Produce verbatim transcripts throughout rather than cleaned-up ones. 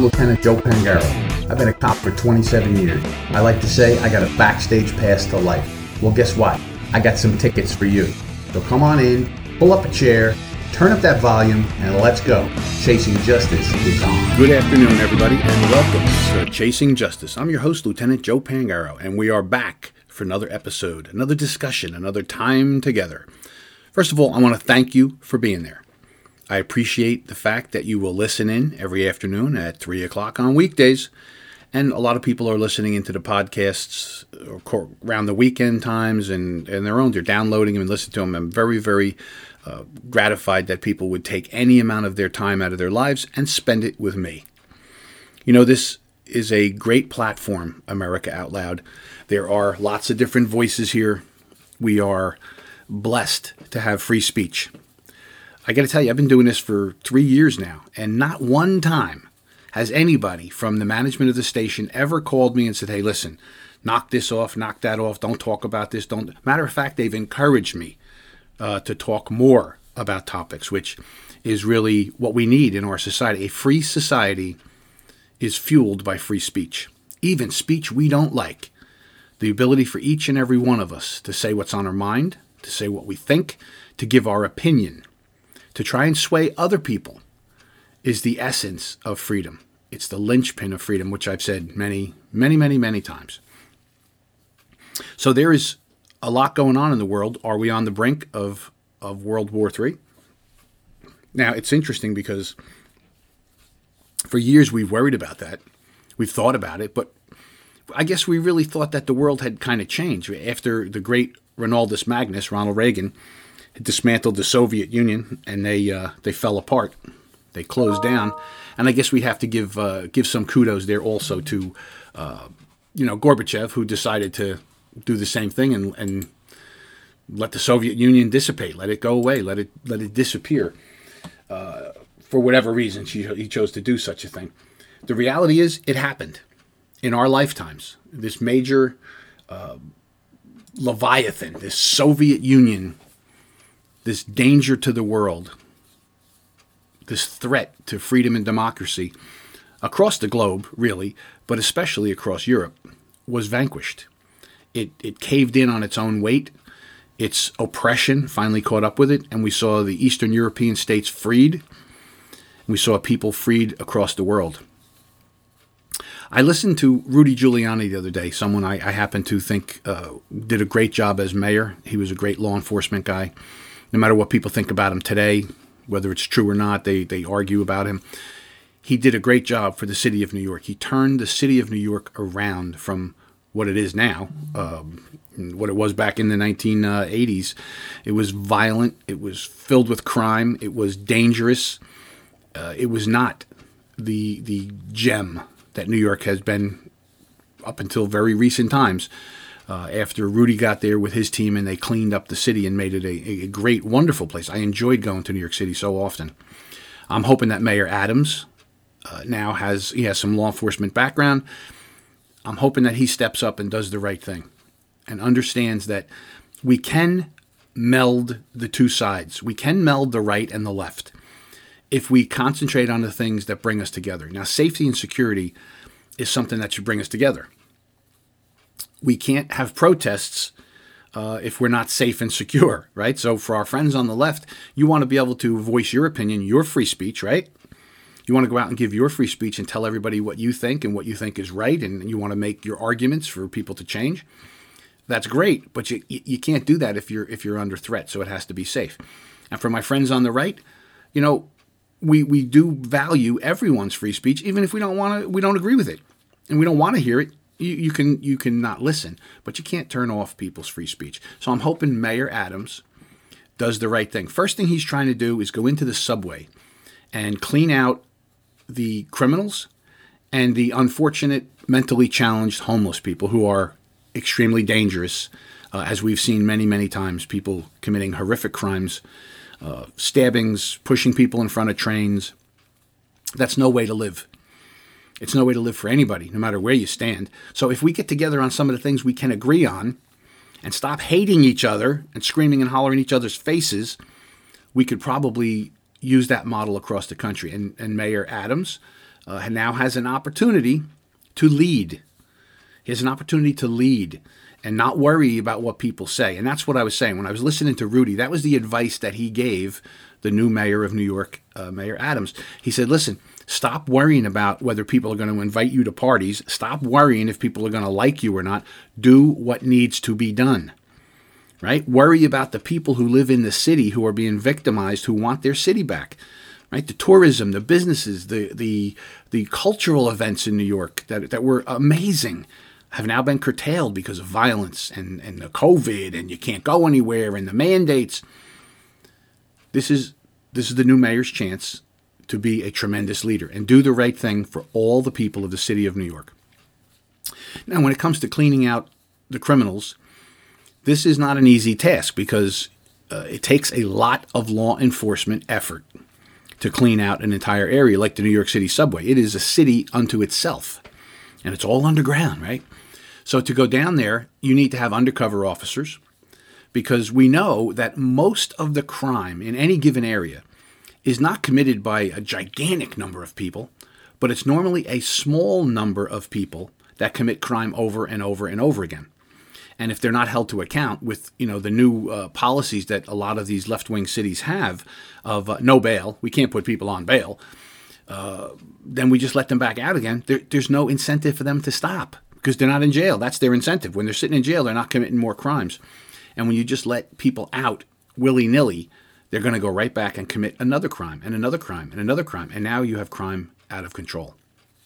Lieutenant Joe Pangaro. I've been a cop for twenty-seven years. I like to say I got a backstage pass to life. Well, guess what? I got some tickets for you. So come on in, pull up a chair, turn up that volume, and let's go. Chasing Justice is on. Good afternoon, everybody, and welcome to Chasing Justice. I'm your host, Lieutenant Joe Pangaro, and we are back for another episode, another discussion, another time together. First of all, I want to thank you for being there. I appreciate the fact that you will listen in every afternoon at three o'clock on weekdays, and a lot of people are listening into the podcasts around the weekend times, and, and their own. They're downloading them and listening to them. I'm very, very uh, gratified that people would take any amount of their time out of their lives and spend it with me. You know, this is a great platform, America Out Loud. There are lots of different voices here. We are blessed to have free speech. I got to tell you, I've been doing this for three years now, and not one time has anybody from the management of the station ever called me and said, hey, listen, knock this off, knock that off, don't talk about this. Don't. Matter of fact, they've encouraged me uh, to talk more about topics, which is really what we need in our society. A free society is fueled by free speech, even speech we don't like. The ability for each and every one of us to say what's on our mind, to say what we think, to give our opinion, to try and sway other people is the essence of freedom. It's the linchpin of freedom, which I've said many, many, many, many times. So there is a lot going on in the world. Are we on the brink of, of World War Three? Now, it's interesting because for years we've worried about that. We've thought about it, but I guess we really thought that the world had kind of changed. After the great Ronaldus Magnus, Ronald Reagan, dismantled the Soviet Union, and they uh, they fell apart. They closed down, and I guess we have to give uh, give some kudos there also to uh, you know Gorbachev, who decided to do the same thing and, and let the Soviet Union dissipate, let it go away, let it let it disappear. Uh, for whatever reason, he, he chose to do such a thing. The reality is, it happened in our lifetimes. This major uh, Leviathan, this Soviet Union, this danger to the world, this threat to freedom and democracy across the globe, really, but especially across Europe, was vanquished. It, it caved in on its own weight. Its oppression finally caught up with it, and we saw the Eastern European states freed. We saw people freed across the world. I listened to Rudy Giuliani the other day, someone I, I happen to think uh, did a great job as mayor. He was a great law enforcement guy. No matter what people think about him today, whether it's true or not, they, they argue about him. He did a great job for the city of New York. He turned the city of New York around from what it is now, um, what it was back in the nineteen eighties. It was violent. It was filled with crime. It was dangerous. Uh, it was not the the gem that New York has been up until very recent times. Uh, after Rudy got there with his team and they cleaned up the city and made it a, a great, wonderful place. I enjoyed going to New York City so often. I'm hoping that Mayor Adams uh, now has, he has some law enforcement background. I'm hoping that he steps up and does the right thing and understands that we can meld the two sides. We can meld the right and the left if we concentrate on the things that bring us together. Now, safety and security is something that should bring us together. We can't have protests uh, if we're not safe and secure, right? So for our friends on the left, you want to be able to voice your opinion, your free speech, right? You want to go out and give your free speech and tell everybody what you think and what you think is right, and you want to make your arguments for people to change. That's great, but you you can't do that if you're if you're under threat, so it has to be safe. And for my friends on the right, you know, we we do value everyone's free speech, even if we don't want to, we don't agree with it, and we don't want to hear it. You, you can you can not listen, but you can't turn off people's free speech. So I'm hoping Mayor Adams does the right thing. First thing he's trying to do is go into the subway and clean out the criminals and the unfortunate mentally challenged homeless people who are extremely dangerous, uh, as we've seen many, many times, people committing horrific crimes, uh, stabbings, pushing people in front of trains. That's no way to live. It's no way to live for anybody, no matter where you stand. So if we get together on some of the things we can agree on and stop hating each other and screaming and hollering in each other's faces, we could probably use that model across the country. And, and Mayor Adams uh, now has an opportunity to lead. He has an opportunity to lead and not worry about what people say. And that's what I was saying. When I was listening to Rudy, that was the advice that he gave the new mayor of New York, uh, Mayor Adams. He said, listen, stop worrying about whether people are going to invite you to parties. Stop worrying if people are going to like you or not. Do what needs to be done. Right? Worry about the people who live in the city who are being victimized, who want their city back. Right? The tourism, the businesses, the the the cultural events in New York that that were amazing have now been curtailed because of violence and, and the COVID, and you can't go anywhere, and the mandates. This is this is the new mayor's chance to be a tremendous leader and do the right thing for all the people of the city of New York. Now, when it comes to cleaning out the criminals, this is not an easy task because uh, it takes a lot of law enforcement effort to clean out an entire area like the New York City subway. It is a city unto itself, and it's all underground, right? So to go down there, you need to have undercover officers because we know that most of the crime in any given area is not committed by a gigantic number of people, but it's normally a small number of people that commit crime over and over and over again. And if they're not held to account with, you know, the new uh, policies that a lot of these left-wing cities have of uh, no bail, we can't put people on bail, uh, then we just let them back out again. There, there's no incentive for them to stop because they're not in jail. That's their incentive. When they're sitting in jail, they're not committing more crimes. And when you just let people out willy-nilly, they're going to go right back and commit another crime and another crime and another crime. And now you have crime out of control.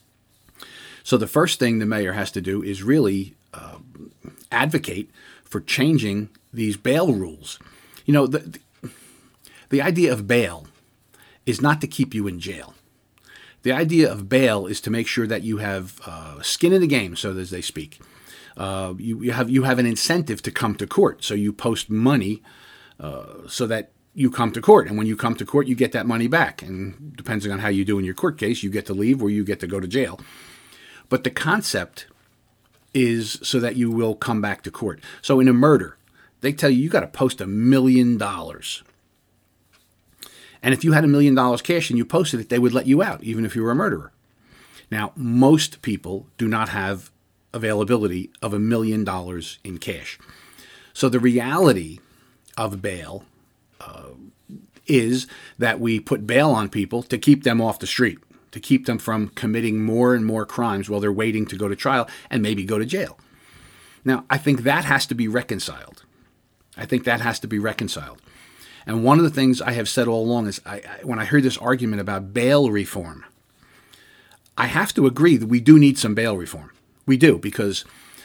So the first thing the mayor has to do is really uh, advocate for changing these bail rules. You know, the, the the idea of bail is not to keep you in jail. The idea of bail is to make sure that you have uh, skin in the game, so as they speak. Uh, you, you have you have an incentive to come to court, so you post money uh, so that you come to court, and when you come to court, you get that money back. And depending on how you do in your court case, you get to leave or you get to go to jail. But the concept is so that you will come back to court. So in a murder, they tell you you got to post a million dollars. And if you had a million dollars cash and you posted it, they would let you out, even if you were a murderer. Now, most people do not have availability of a million dollars in cash. So the reality of bail uh, is that we put bail on people to keep them off the street, to keep them from committing more and more crimes while they're waiting to go to trial and maybe go to jail. Now, I think that has to be reconciled. I think that has to be reconciled. And one of the things I have said all along is I, I, when I hear this argument about bail reform, I have to agree that we do need some bail reform. We do, because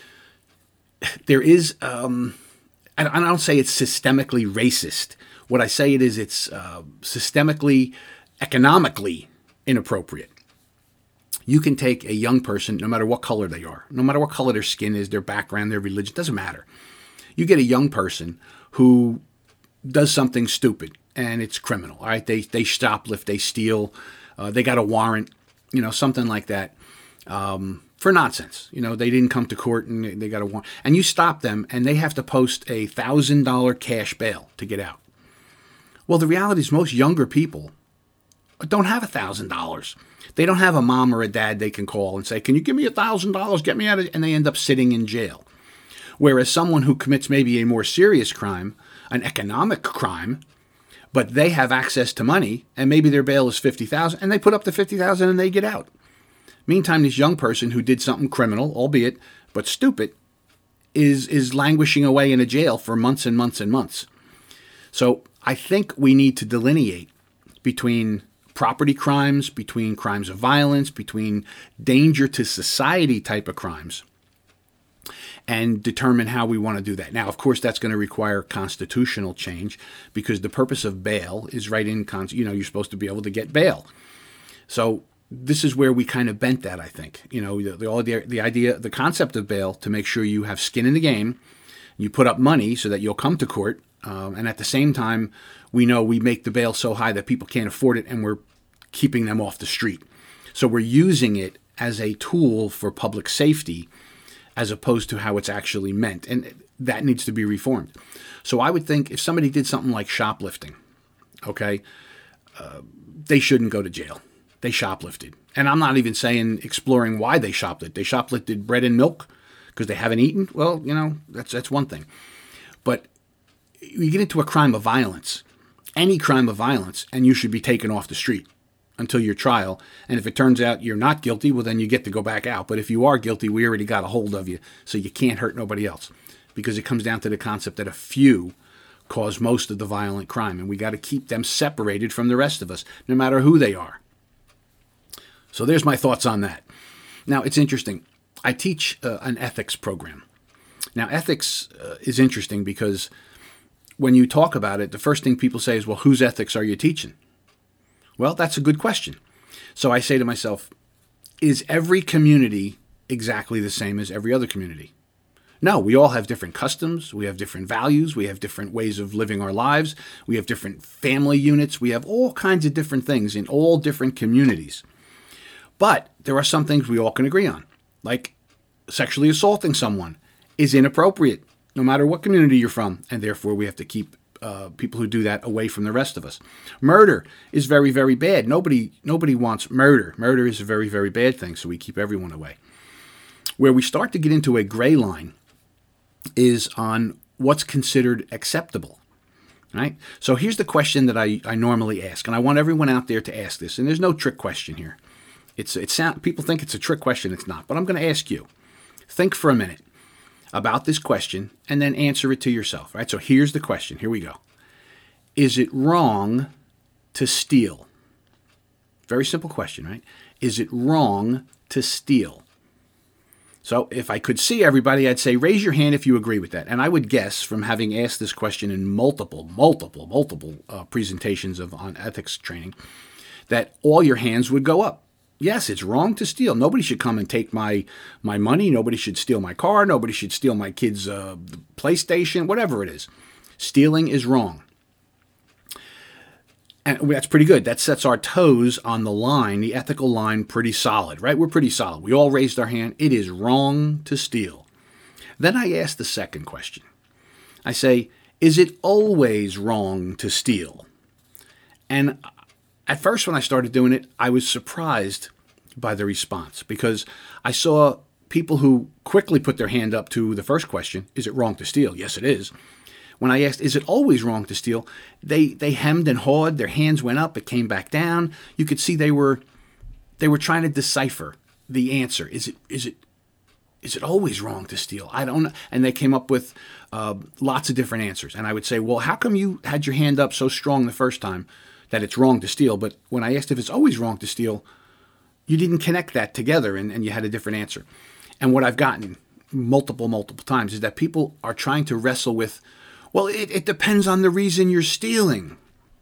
there is, um, I don't say it's systemically racist. What I say it is it's uh, systemically, economically inappropriate. You can take a young person, no matter what color they are, no matter what color their skin is, their background, their religion, doesn't matter. You get a young person who does something stupid and it's criminal. All right, they they shoplift, they steal, uh, they got a warrant, you know, something like that, um, for nonsense. You know, they didn't come to court and they, they got a warrant, and you stop them and they have to post a thousand dollar cash bail to get out. Well, the reality is most younger people don't have a thousand dollars. They don't have a mom or a dad they can call and say, "Can you give me a thousand dollars? Get me out of," and they end up sitting in jail. Whereas someone who commits maybe a more serious crime, an economic crime, but they have access to money, and maybe their bail is fifty thousand dollars, and they put up the fifty thousand dollars and they get out. Meantime, this young person who did something criminal, albeit, but stupid, is is languishing away in a jail for months and months and months. So I think we need to delineate between property crimes, between crimes of violence, between danger to society type of crimes, and determine how we want to do that. Now, of course, that's going to require constitutional change, because the purpose of bail is right in, con- you know, you're supposed to be able to get bail. So this is where we kind of bent that, I think. You know, the, the, the, the idea, the concept of bail, to make sure you have skin in the game, you put up money so that you'll come to court, um, and at the same time, we know we make the bail so high that people can't afford it, and we're keeping them off the street. So we're using it as a tool for public safety, as opposed to how it's actually meant. And that needs to be reformed. So I would think if somebody did something like shoplifting, okay, uh, they shouldn't go to jail. they shoplifted. And I'm not even saying exploring why they shoplifted. They shoplifted bread and milk because they haven't eaten. Well, you know, that's that's one thing. But you get into a crime of violence, any crime of violence, and you should be taken off the street until your trial. And if it turns out you're not guilty, well, then you get to go back out. But if you are guilty, we already got a hold of you, so you can't hurt nobody else, because it comes down to the concept that a few cause most of the violent crime, and we got to keep them separated from the rest of us, no matter who they are. So there's my thoughts on that. Now, it's interesting. I teach uh, an ethics program. Now, ethics uh, is interesting because when you talk about it, the first thing people say is, well, whose ethics are you teaching? Well, that's a good question. So I say to myself, is every community exactly the same as every other community? No, we all have different customs, we have different values, we have different ways of living our lives, we have different family units, we have all kinds of different things in all different communities. But there are some things we all can agree on, like sexually assaulting someone is inappropriate, no matter what community you're from, and therefore we have to keep uh, people who do that away from the rest of us. Murder is very, very bad. Nobody, nobody wants murder. Murder is a very, very bad thing, so we keep everyone away. Where we start to get into a gray line is on what's considered acceptable, right? So here's the question that I, I normally ask, and I want everyone out there to ask this, and there's no trick question here. It's it sound, people think it's a trick question. It's not, but I'm going to ask you. Think for a minute about this question and then answer it to yourself, right? So here's the question. Here we go. Is it wrong to steal? Very simple question, right? Is it wrong to steal? So if I could see everybody, I'd say raise your hand if you agree with that. And I would guess, from having asked this question in multiple, multiple, multiple uh, presentations of on ethics training, that all your hands would go up. Yes, it's wrong to steal. Nobody should come and take my my money. Nobody should steal my car. Nobody should steal my kid's uh, PlayStation, whatever it is. Stealing is wrong. And that's pretty good. That sets our toes on the line, the ethical line, pretty solid, right? We're pretty solid. We all raised our hand. It is wrong to steal. Then I ask the second question. I say, is it always wrong to steal? And at first, when I started doing it, I was surprised by the response, because I saw people who quickly put their hand up to the first question, is it wrong to steal? Yes, it is. When I asked, is it always wrong to steal? They they hemmed and hawed. Their hands went up. It came back down. You could see they were they were trying to decipher the answer. Is it is it is it always wrong to steal? I don't know. And they came up with uh, lots of different answers. And I would say, well, how come you had your hand up so strong the first time that it's wrong to steal? But when I asked if it's always wrong to steal, you didn't connect that together, and, and you had a different answer. And what I've gotten multiple, multiple times is that people are trying to wrestle with, well, it, it depends on the reason you're stealing.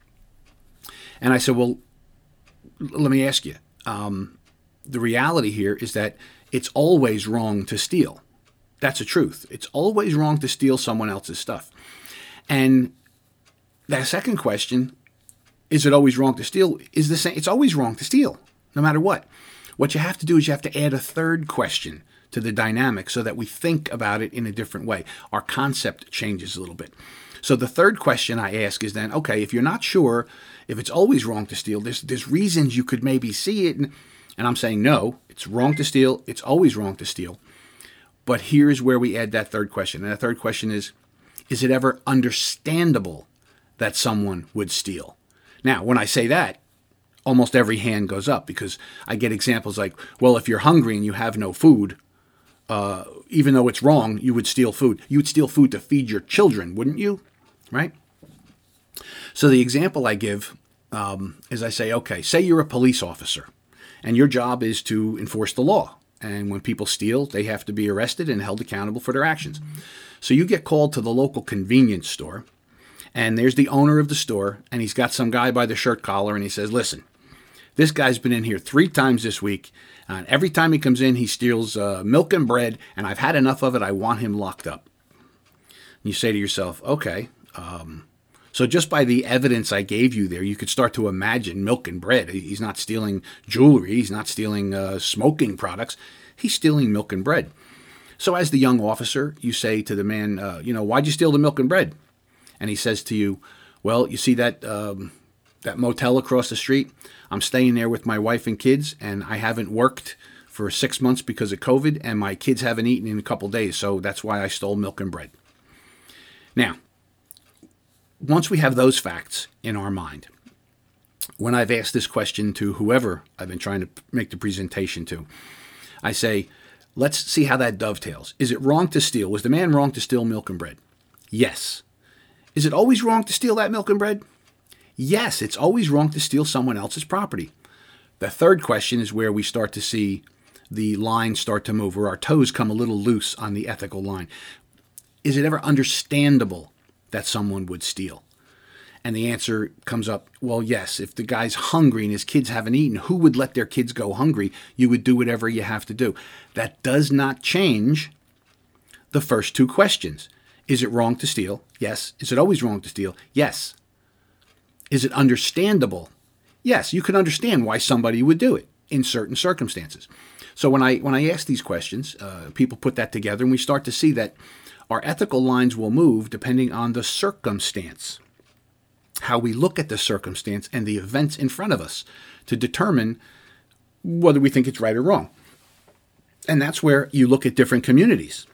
And I said, well, let me ask you. Um, the reality here is that it's always wrong to steal. That's the truth. It's always wrong to steal someone else's stuff. And that second question, is it always wrong to steal, is the same. It's always wrong to steal, no matter what. What you have to do is you have to add a third question to the dynamic so that we think about it in a different way. Our concept changes a little bit. So the third question I ask is then, okay, if you're not sure if it's always wrong to steal, there's, there's reasons you could maybe see it. And, and I'm saying, no, it's wrong to steal. It's always wrong to steal. But here's where we add that third question. And the third question is, is it ever understandable that someone would steal? Now, when I say that, almost every hand goes up, because I get examples like, well, if you're hungry and you have no food, uh, even though it's wrong, you would steal food. You would steal food to feed your children, wouldn't you? Right? So the example I give um, is I say, okay, say you're a police officer and your job is to enforce the law. And when people steal, they have to be arrested and held accountable for their actions. So you get called to the local convenience store, and there's the owner of the store, and he's got some guy by the shirt collar, and he says, listen, this guy's been in here three times this week, and every time he comes in, he steals uh, milk and bread, and I've had enough of it. I want him locked up. And you say to yourself, okay, um, so just by the evidence I gave you there, you could start to imagine milk and bread. He's not stealing jewelry. He's not stealing uh, smoking products. He's stealing milk and bread. So as the young officer, you say to the man, uh, you know, why'd you steal the milk and bread? And he says to you, well, you see that um, that motel across the street. I'm staying there with my wife and kids, and I haven't worked for six months because of COVID, and my kids haven't eaten in a couple days, so that's why I stole milk and bread. Now, once we have those facts in our mind, when I've asked this question to whoever I've been trying to make the presentation to, I say, let's see how that dovetails. Is it wrong to steal? Was the man wrong to steal milk and bread? Yes. Is it always wrong to steal that milk and bread? Yes, it's always wrong to steal someone else's property. The third question is where we start to see the line start to move, where our toes come a little loose on the ethical line. Is it ever understandable that someone would steal? And the answer comes up, well, yes. If the guy's hungry and his kids haven't eaten, who would let their kids go hungry? You would do whatever you have to do. That does not change the first two questions. Is it wrong to steal? Yes. Is it always wrong to steal? Yes. Is it understandable? Yes. You can understand why somebody would do it in certain circumstances. So when I when I ask these questions, uh, people put that together, and we start to see that our ethical lines will move depending on the circumstance, how we look at the circumstance and the events in front of us to determine whether we think it's right or wrong. And that's where you look at different communities.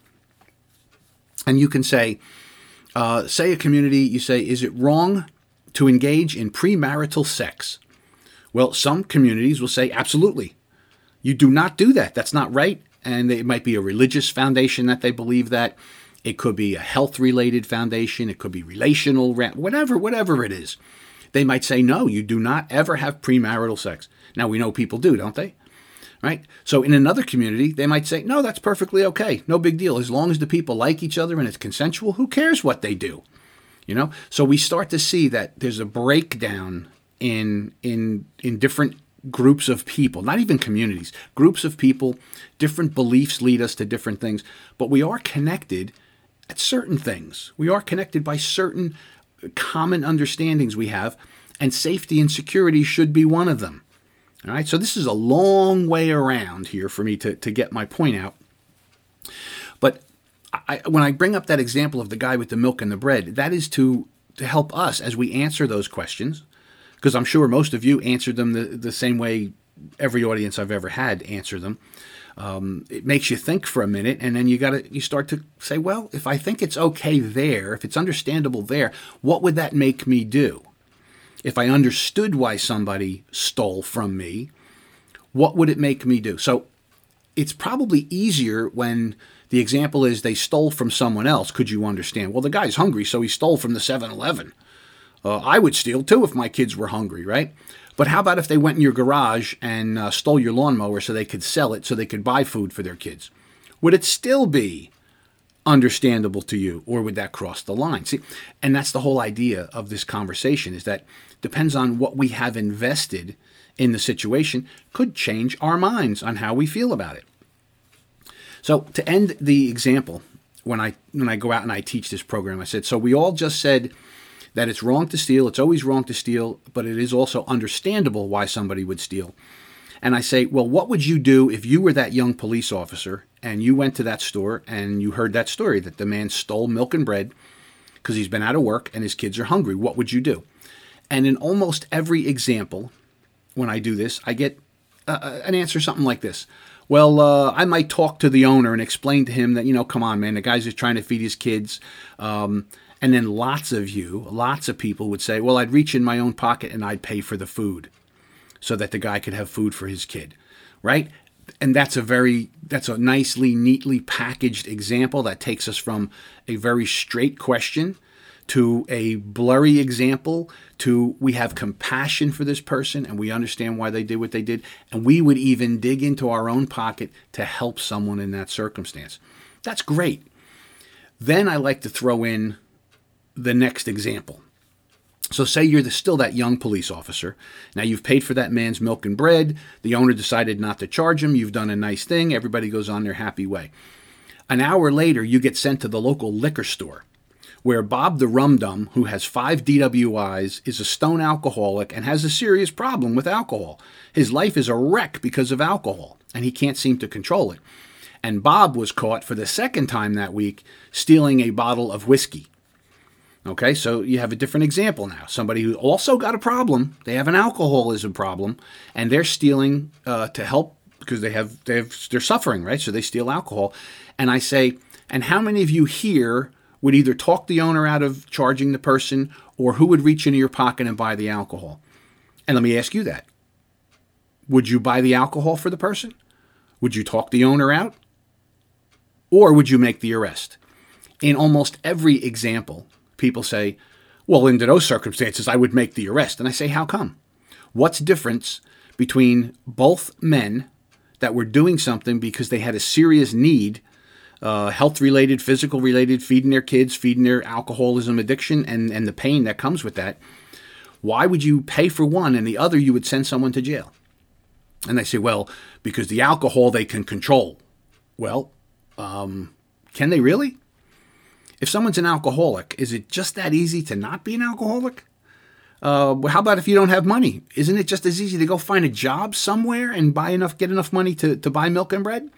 And you can say, uh, say a community, you say, is it wrong to engage in premarital sex? Well, some communities will say, absolutely. You do not do that. That's not right. And it might be a religious foundation that they believe that. It could be a health-related foundation. It could be relational, whatever, whatever it is. They might say, no, you do not ever have premarital sex. Now, we know people do, don't they? Right? So in another community, they might say, no, that's perfectly okay. No big deal. As long as the people like each other and it's consensual, who cares what they do? You know? So we start to see that there's a breakdown in in in different groups of people, not even communities, groups of people. Different beliefs lead us to different things, but we are connected at certain things. We are connected by certain common understandings we have, and safety and security should be one of them. All right, so this is a long way around here for me to, to get my point out. But I, when I bring up that example of the guy with the milk and the bread, that is to, to help us as we answer those questions, because I'm sure most of you answered them the, the same way every audience I've ever had answer them. Um, it makes you think for a minute, and then you got to you start to say, well, if I think it's okay there, if it's understandable there, what would that make me do? If I understood why somebody stole from me, what would it make me do? So it's probably easier when the example is they stole from someone else. Could you understand? Well, the guy's hungry, so he stole from the seven eleven. Uh, I would steal too if my kids were hungry, right? But how about if they went in your garage and uh, stole your lawnmower so they could sell it, so they could buy food for their kids? Would it still be understandable to you, or would that cross the line? See, and that's the whole idea of this conversation, is that depends on what we have invested in the situation, could change our minds on how we feel about it. So to end the example, when I when I go out and I teach this program, I said, so we all just said that it's wrong to steal. It's always wrong to steal, but it is also understandable why somebody would steal. And I say, well, what would you do if you were that young police officer and you went to that store and you heard that story that the man stole milk and bread because he's been out of work and his kids are hungry? What would you do? And in almost every example, when I do this, I get uh, an answer something like this. Well, uh, I might talk to the owner and explain to him that, you know, come on, man, the guy's just trying to feed his kids. Um, and then lots of you, lots of people would say, well, I'd reach in my own pocket and I'd pay for the food so that the guy could have food for his kid, right? And that's a very, that's a nicely, neatly packaged example that takes us from a very straight question to a blurry example to we have compassion for this person and we understand why they did what they did, and we would even dig into our own pocket to help someone in that circumstance. That's great. Then I like to throw in the next example. So say you're the, still that young police officer. Now you've paid for that man's milk and bread. The owner decided not to charge him. You've done a nice thing. Everybody goes on their happy way. An hour later, you get sent to the local liquor store where Bob the Rum Dum, who has five D W Is, is a stone alcoholic and has a serious problem with alcohol. His life is a wreck because of alcohol, and he can't seem to control it. And Bob was caught for the second time that week stealing a bottle of whiskey. Okay, so you have a different example now. Somebody who also got a problem, they have an alcoholism problem, and they're stealing uh, to help because they have, they have, they're suffering, right? So they steal alcohol. And I say, and how many of you here would either talk the owner out of charging the person, or who would reach into your pocket and buy the alcohol? And let me ask you that. Would you buy the alcohol for the person? Would you talk the owner out? Or would you make the arrest? In almost every example, people say, well, under those circumstances, I would make the arrest. And I say, how come? What's the difference between both men that were doing something because they had a serious need, uh, health-related, physical-related, feeding their kids, feeding their alcoholism addiction, and, and the pain that comes with that? Why would you pay for one and the other you would send someone to jail? And they say, well, because the alcohol they can control. Well, um, can they really? If someone's an alcoholic, is it just that easy to not be an alcoholic? Uh, how about if you don't have money? Isn't it just as easy to go find a job somewhere and buy enough, get enough money to, to buy milk and bread?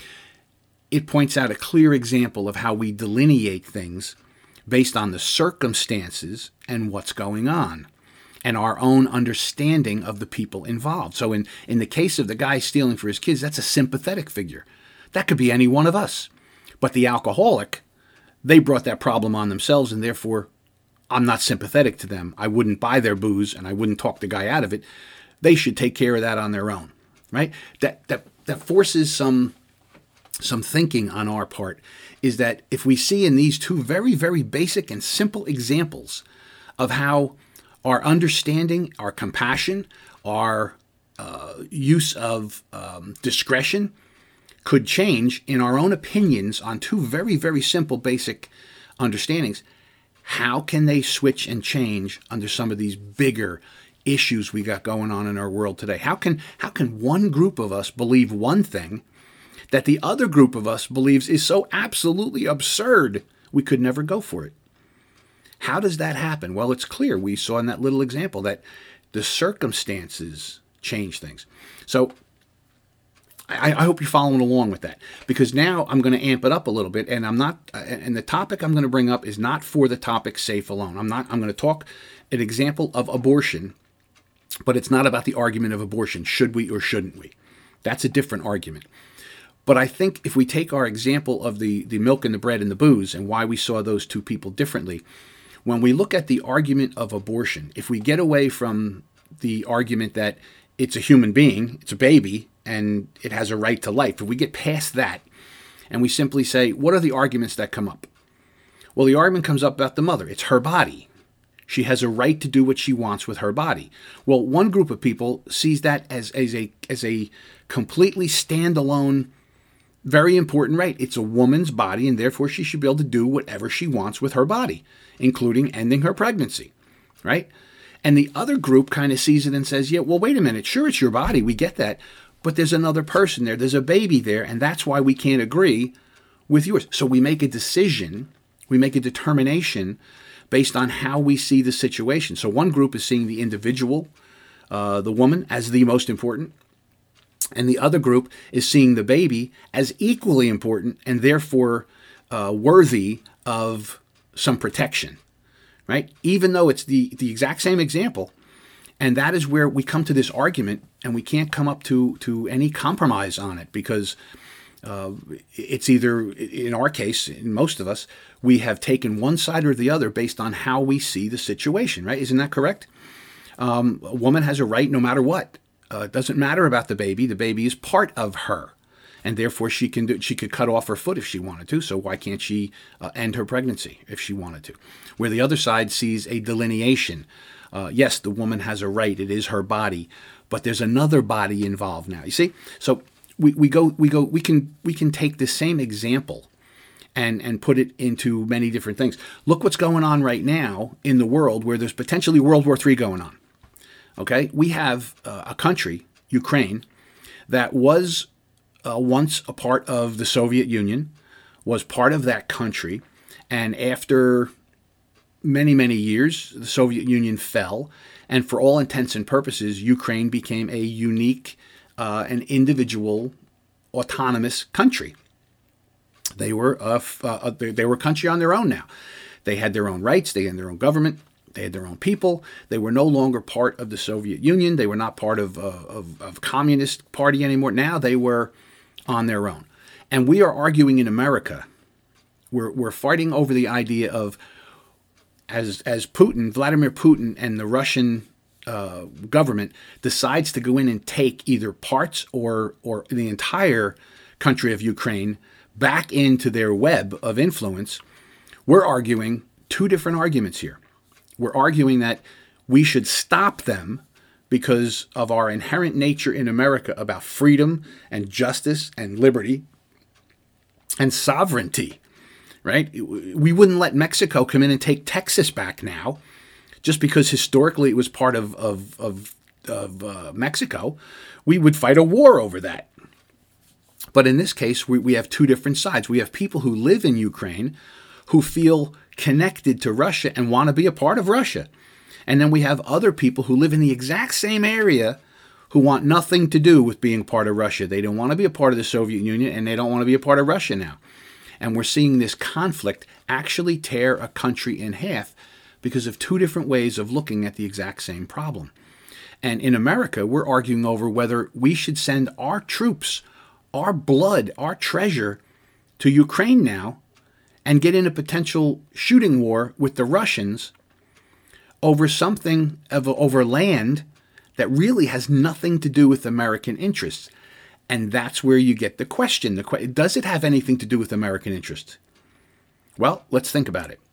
It points out a clear example of how we delineate things based on the circumstances and what's going on, and our own understanding of the people involved. So in, in the case of the guy stealing for his kids, that's a sympathetic figure. That could be any one of us. But the alcoholic, they brought that problem on themselves, and therefore I'm not sympathetic to them. I wouldn't buy their booze, and I wouldn't talk the guy out of it. They should take care of that on their own, right? That that that forces some some thinking on our part, is that if we see in these two very, very basic and simple examples of how our understanding, our compassion, our uh, use of um, discretion could change in our own opinions on two very, very simple, basic understandings, how can they switch and change under some of these bigger issues we got going on in our world today? How can how can one group of us believe one thing that the other group of us believes is so absolutely absurd we could never go for it? How does that happen? Well, it's clear. We saw in that little example that the circumstances change things. So I, I hope you're following along with that, because now I'm going to amp it up a little bit, and I'm not. And the topic I'm going to bring up is not for the topic safe alone. I'm not. I'm going to talk an example of abortion, but it's not about the argument of abortion. Should we or shouldn't we? That's a different argument. But I think if we take our example of the the milk and the bread and the booze and why we saw those two people differently, when we look at the argument of abortion, if we get away from the argument that it's a human being, it's a baby, and it has a right to life, if we get past that and we simply say, what are the arguments that come up? Well, the argument comes up about the mother. It's her body. She has a right to do what she wants with her body. Well, one group of people sees that as, as a as a completely standalone, very important right. It's a woman's body, and therefore she should be able to do whatever she wants with her body, including ending her pregnancy, right? And the other group kind of sees it and says, yeah, well, wait a minute. Sure, it's your body. We get that. But there's another person there. There's a baby there, and that's why we can't agree with yours. So we make a decision, we make a determination based on how we see the situation. So one group is seeing the individual, uh, the woman, as the most important, and the other group is seeing the baby as equally important and therefore uh, worthy of some protection, right? Even though it's the, the exact same example. And that is where we come to this argument, and we can't come up to, to any compromise on it, because uh, it's either, in our case, in most of us, we have taken one side or the other based on how we see the situation, right? Isn't that correct? Um, a woman has a right no matter what. Uh, it doesn't matter about the baby. The baby is part of her, and therefore she can do, she could cut off her foot if she wanted to. So why can't she uh, end her pregnancy if she wanted to? Where the other side sees a delineation. Uh, yes, the woman has a right. It is her body, but there's another body involved now. You see, so we, we go we go we can we can take the same example and and put it into many different things. Look what's going on right now in the world, where there's potentially World War Three going on. Okay, we have uh, a country, Ukraine, that was uh, once a part of the Soviet Union, was part of that country, and after many, many years, the Soviet Union fell, and for all intents and purposes, Ukraine became a unique uh, and individual autonomous country. They were a, uh, they were a country on their own now. They had their own rights. They had their own government. They had their own people. They were no longer part of the Soviet Union. They were not part of, uh, of, of Communist Party anymore. Now they were on their own. And we are arguing in America. We're, we're fighting over the idea of, as, as Putin, Vladimir Putin and the Russian uh, government decides to go in and take either parts or, or the entire country of Ukraine back into their web of influence. We're arguing two different arguments here. We're arguing that we should stop them because of our inherent nature in America about freedom and justice and liberty and sovereignty, right? We wouldn't let Mexico come in and take Texas back now just because historically it was part of, of, of, of uh, Mexico. We would fight a war over that. But in this case, we, we have two different sides. We have people who live in Ukraine who feel connected to Russia and want to be a part of Russia. And then we have other people who live in the exact same area who want nothing to do with being part of Russia. They don't want to be a part of the Soviet Union, and they don't want to be a part of Russia now. And we're seeing this conflict actually tear a country in half because of two different ways of looking at the exact same problem. And in America, we're arguing over whether we should send our troops, our blood, our treasure to Ukraine now and get in a potential shooting war with the Russians over something, of, over land that really has nothing to do with American interests. And that's where you get the question. The que- does it have anything to do with American interests? Well, let's think about it.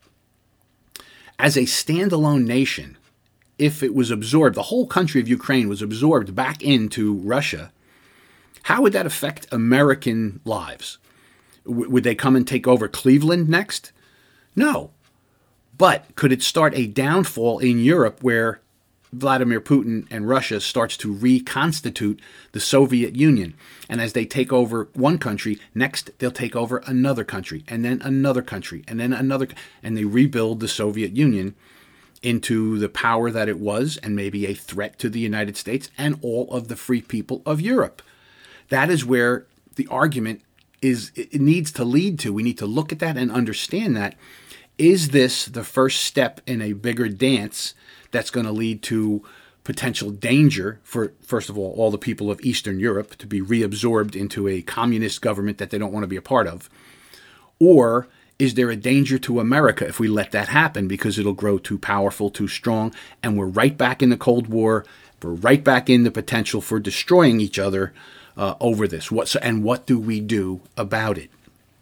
As a standalone nation, if it was absorbed, the whole country of Ukraine was absorbed back into Russia, how would that affect American lives? Would they come and take over Cleveland next? No. But could it start a downfall in Europe where Vladimir Putin and Russia starts to reconstitute the Soviet Union? And as they take over one country, next they'll take over another country, and then another country, and then another, and they rebuild the Soviet Union into the power that it was and maybe a threat to the United States and all of the free people of Europe. That is where the argument is it needs to lead to. We need to look at that and understand that. Is this the first step in a bigger dance that's going to lead to potential danger for, first of all, all the people of Eastern Europe to be reabsorbed into a communist government that they don't want to be a part of? Or is there a danger to America if we let that happen because it'll grow too powerful, too strong, and we're right back in the Cold War, we're right back in the potential for destroying each other Uh, over this? What so, and what do we do about it?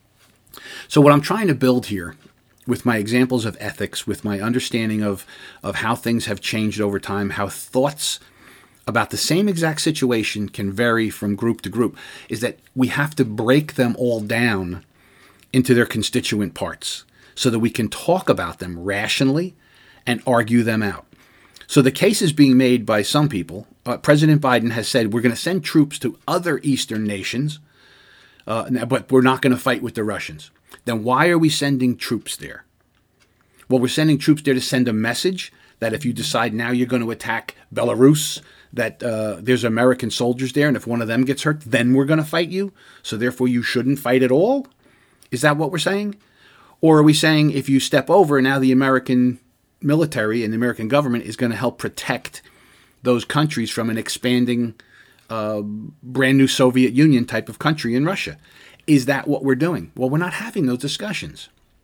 So what I'm trying to build here with my examples of ethics, with my understanding of, of how things have changed over time, how thoughts about the same exact situation can vary from group to group, is that we have to break them all down into their constituent parts so that we can talk about them rationally and argue them out. So the case is being made by some people. Uh, President Biden has said we're going to send troops to other Eastern nations, uh, but we're not going to fight with the Russians. Then why are we sending troops there? Well, we're sending troops there to send a message that if you decide now you're going to attack Belarus, that uh, there's American soldiers there, and if one of them gets hurt, then we're going to fight you, so therefore you shouldn't fight at all? Is that what we're saying? Or are we saying if you step over, now the American military and the American government is going to help protect those countries from an expanding uh, brand new Soviet Union type of country in Russia? Is that what we're doing? Well, we're not having those discussions.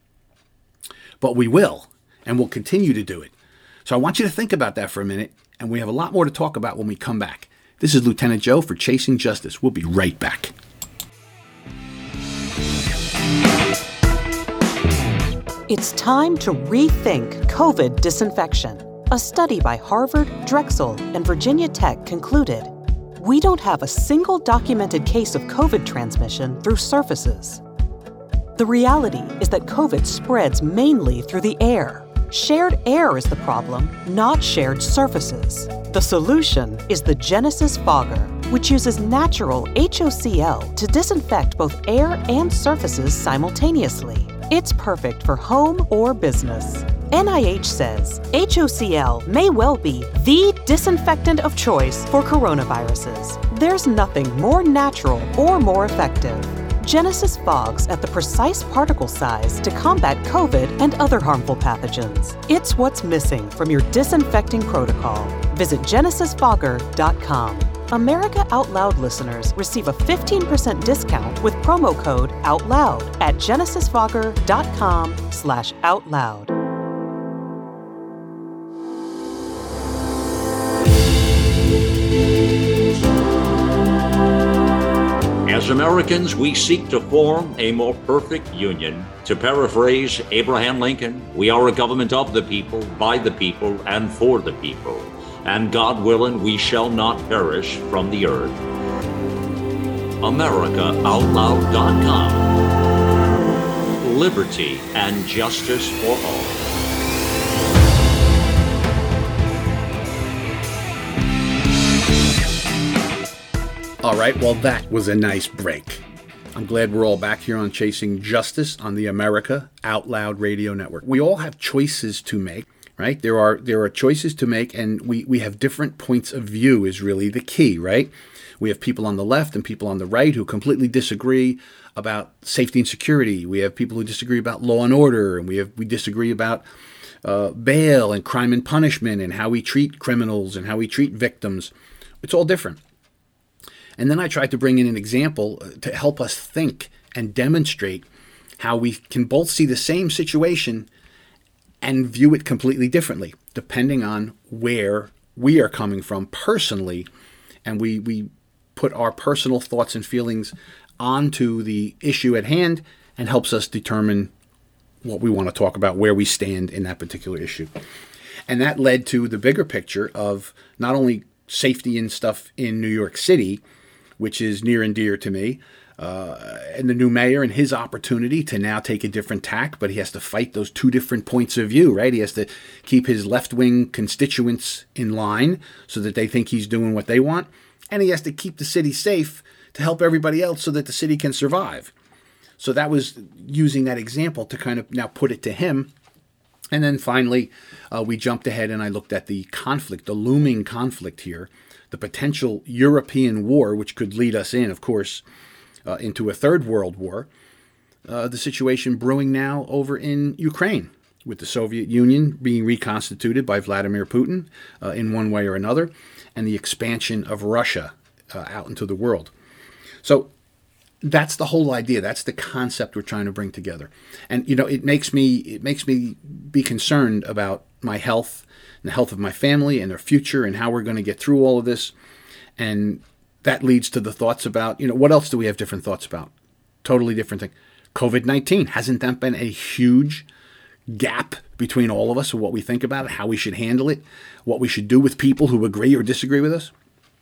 But we will, and we'll continue to do it. So I want you to think about that for a minute, and we have a lot more to talk about when we come back. This is Lieutenant Joe for Chasing Justice. We'll be right back. It's time to rethink COVID disinfection. A study by Harvard, Drexel, and Virginia Tech concluded we don't have a single documented case of COVID transmission through surfaces. The reality is that COVID spreads mainly through the air. Shared air is the problem, not shared surfaces. The solution is the Genesis Fogger, which uses natural H O C L to disinfect both air and surfaces simultaneously. It's perfect for home or business. N I H says H O C L may well be the disinfectant of choice for coronaviruses. There's nothing more natural or more effective. Genesis fogs at the precise particle size to combat COVID and other harmful pathogens. It's what's missing from your disinfecting protocol. Visit genesis fogger dot com. America Out Loud listeners receive a fifteen percent discount with promo code OUTLOUD at genesis fogger dot com slash OUTLOUD. As Americans, we seek to form a more perfect union. To paraphrase Abraham Lincoln, we are a government of the people, by the people, and for the people. And God willing, we shall not perish from the earth. America Out Loud dot com. Liberty and justice for all. All right, well, that was a nice break. I'm glad we're all back here on Chasing Justice on the America Out Loud Radio Network. We all have choices to make, right? There are there are choices to make, and we, we have different points of view is really the key, right? We have people on the left and people on the right who completely disagree about safety and security. We have people who disagree about law and order, and we have we disagree about uh, bail and crime and punishment and how we treat criminals and how we treat victims. It's all different. And then I tried to bring in an example to help us think and demonstrate how we can both see the same situation and view it completely differently, depending on where we are coming from personally. And we, we put our personal thoughts and feelings onto the issue at hand and helps us determine what we want to talk about, where we stand in that particular issue. And that led to the bigger picture of not only safety and stuff in New York City, which is near and dear to me, uh, and the new mayor and his opportunity to now take a different tack, but he has to fight those two different points of view, right? He has to keep his left-wing constituents in line so that they think he's doing what they want, and he has to keep the city safe to help everybody else so that the city can survive. So that was using that example to kind of now put it to him. And then finally, uh, we jumped ahead and I looked at the conflict, the looming conflict here, the potential European war, which could lead us in, of course, uh, into a third world war, uh, the situation brewing now over in Ukraine, with the Soviet Union being reconstituted by Vladimir Putin uh, in one way or another, and the expansion of Russia uh, out into the world. So that's the whole idea. That's the concept we're trying to bring together. And, you know, it makes me it makes me be concerned about my health and the health of my family and their future and how we're going to get through all of this. And that leads to the thoughts about, you know, what else do we have different thoughts about? Totally different thing. covid nineteen, hasn't that been a huge gap between all of us of what we think about it, how we should handle it, what we should do with people who agree or disagree with us?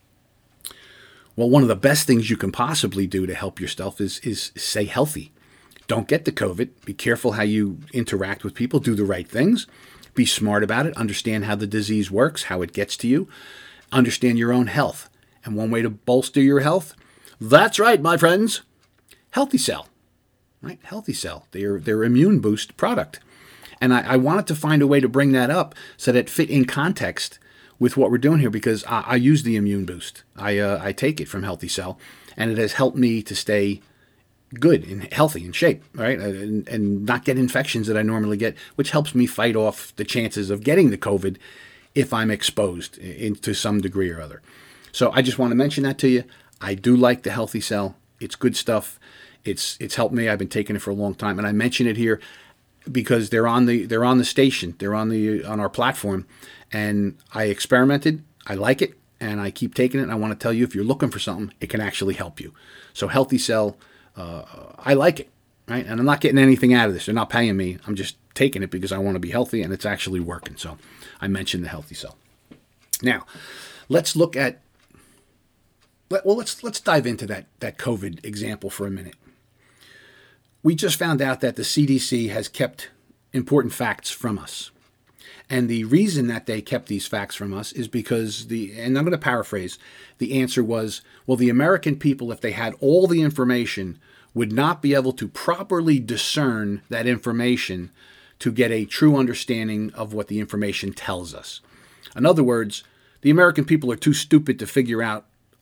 Well, one of the best things you can possibly do to help yourself is is stay healthy. Don't get the COVID. Be careful how you interact with people. Do the right things. Be smart about it. Understand how the disease works, how it gets to you. Understand your own health. And one way to bolster your health, that's right, my friends, Healthy Cell. Right? Healthy Cell. They're their immune boost product. And I, I wanted to find a way to bring that up so that it fit in context with what we're doing here, because I, I use the immune boost. I uh, I take it from Healthy Cell, and it has helped me to stay good and healthy and shape, right, and, and not get infections that I normally get, which helps me fight off the chances of getting the COVID if I'm exposed in, to some degree or other. So I just want to mention that to you. I do like the Healthy Cell. It's good stuff. It's it's helped me. I've been taking it for a long time, and I mention it here because they're on the they're on the station. They're on the on our platform. And I experimented, I like it, and I keep taking it. And I want to tell you, if you're looking for something, it can actually help you. So Healthy Cell, uh, I like it, right? And I'm not getting anything out of this. They're not paying me. I'm just taking it because I want to be healthy, and it's actually working. So I mentioned the Healthy Cell. Now, let's look at, well, let's let's dive into that, that COVID example for a minute. We just found out that the C D C has kept important facts from us. And the reason that they kept these facts from us is because the, and I'm going to paraphrase, the answer was, well, the American people, if they had all the information, would not be able to properly discern that information to get a true understanding of what the information tells us. In other words, the American people are too stupid to figure out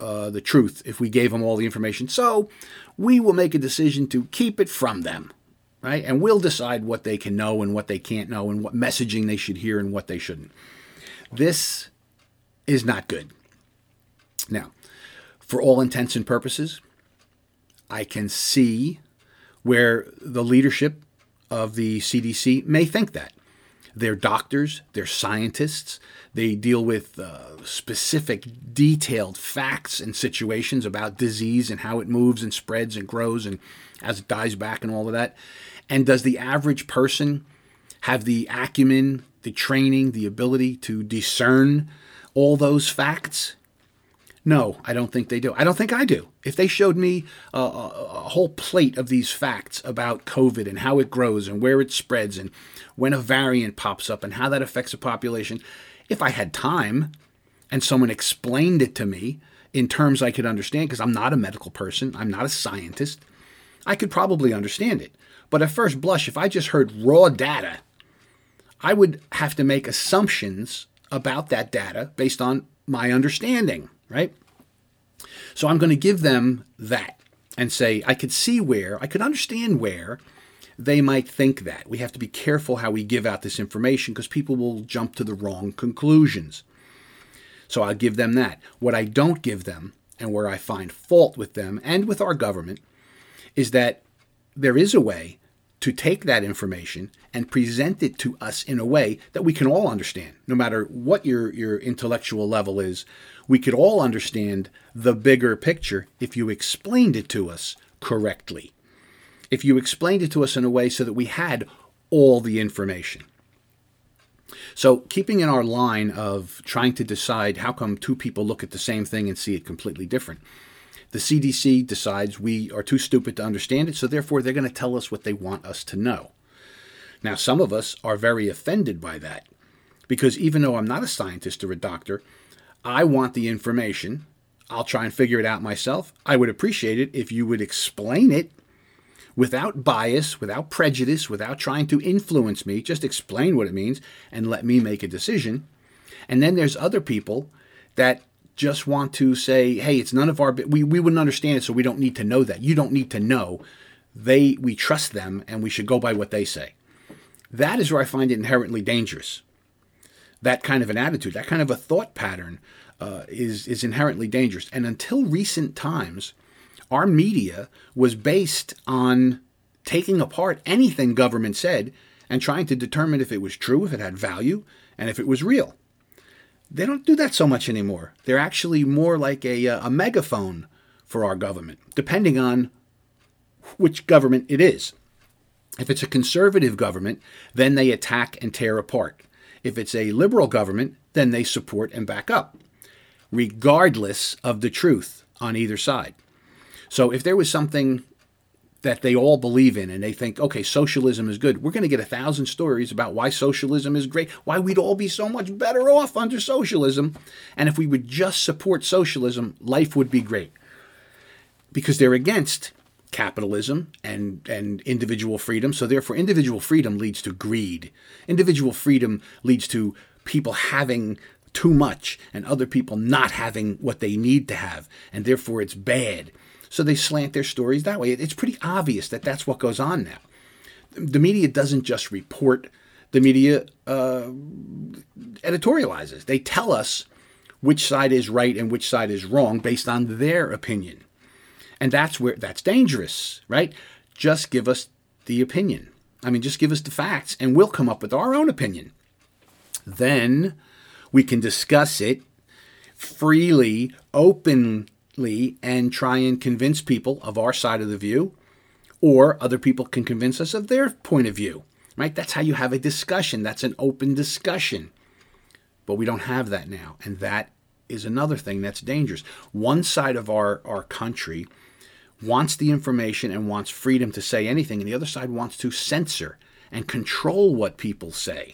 uh, the truth if we gave them all the information. So we will make a decision to keep it from them, right? And we'll decide what they can know and what they can't know and what messaging they should hear and what they shouldn't. This is not good. Now, for all intents and purposes, I can see where the leadership of the C D C may think that. They're doctors, they're scientists, they deal with uh, specific detailed facts and situations about disease and how it moves and spreads and grows and as it dies back and all of that. And does the average person have the acumen, the training, the ability to discern all those facts? No, I don't think they do. I don't think I do. If they showed me a, a, a whole plate of these facts about COVID and how it grows and where it spreads and when a variant pops up and how that affects a population, if I had time and someone explained it to me in terms I could understand, because I'm not a medical person, I'm not a scientist, I could probably understand it. But at first blush, if I just heard raw data, I would have to make assumptions about that data based on my understanding. Right? So I'm going to give them that and say, I could see where, I could understand where they might think that. We have to be careful how we give out this information because people will jump to the wrong conclusions. So I'll give them that. What I don't give them, and where I find fault with them and with our government, is that there is a way to take that information and present it to us in a way that we can all understand. No matter what your, your intellectual level is, we could all understand the bigger picture if you explained it to us correctly. If you explained it to us in a way so that we had all the information. So keeping in our line of trying to decide how come two people look at the same thing and see it completely different, the C D C decides we are too stupid to understand it, so therefore they're going to tell us what they want us to know. Now, some of us are very offended by that, because even though I'm not a scientist or a doctor, I want the information. I'll try and figure it out myself. I would appreciate it if you would explain it without bias, without prejudice, without trying to influence me. Just explain what it means and let me make a decision. And then there's other people that just want to say, hey, it's none of our, we, we wouldn't understand it, so we don't need to know that. You don't need to know. They, we trust them, and we should go by what they say. That is where I find it inherently dangerous. That kind of an attitude, that kind of a thought pattern uh, is, is inherently dangerous. And until recent times, our media was based on taking apart anything government said and trying to determine if it was true, if it had value, and if it was real. They don't do that so much anymore. They're actually more like a, a megaphone for our government, depending on which government it is. If it's a conservative government, then they attack and tear apart. If it's a liberal government, then they support and back up, regardless of the truth on either side. So if there was something that they all believe in and they think, okay, socialism is good, we're going to get a thousand stories about why socialism is great, why we'd all be so much better off under socialism. And if we would just support socialism, life would be great. Because they're against capitalism and, and individual freedom. So therefore, individual freedom leads to greed. Individual freedom leads to people having too much and other people not having what they need to have. And therefore, it's bad. So they slant their stories that way. It's pretty obvious that that's what goes on now. The media doesn't just report. The media uh, editorializes. They tell us which side is right and which side is wrong based on their opinion. And that's where that's dangerous, right? Just give us the opinion. I mean, just give us the facts and we'll come up with our own opinion. Then we can discuss it freely, openly, and try and convince people of our side of the view, or other people can convince us of their point of view, right? That's how you have a discussion. That's an open discussion. But we don't have that now. And that is another thing that's dangerous. One side of our, our country wants the information and wants freedom to say anything, and the other side wants to censor and control what people say.